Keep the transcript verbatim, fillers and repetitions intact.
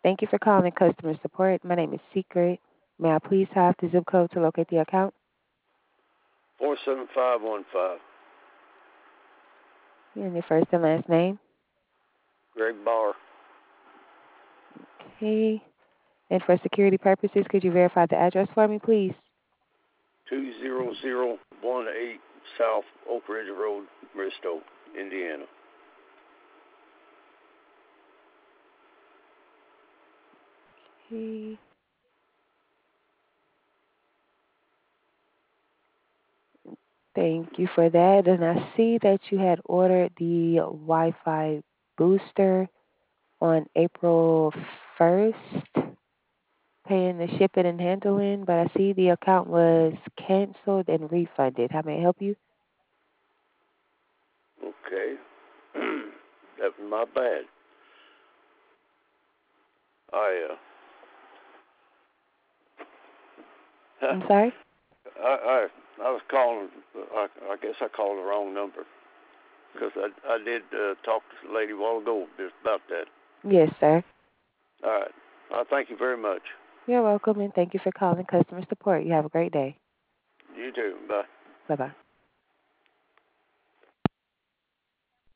Thank you for calling customer support. My name is Secret. May I please have the zip code to locate the account? four seven five one five. And your first and last name? Greg Barr. Okay. And for security purposes, could you verify the address for me, please? two zero zero one eight South Oak Ridge Road, Bristow, Indiana. Okay. Thank you for that. And I see that you had ordered the Wi-Fi booster on April first, paying the shipping and handling, but I see the account was canceled and refunded. How may I help you? Okay. That was my bad. I uh, I'm sorry? I I I was calling. I, I guess I called the wrong number because I I did uh, talk to the lady a while ago just about that. Yes, sir. All right. I thank you very much. You're welcome, and thank you for calling customer support. You have a great day. You too. Bye. Bye-bye.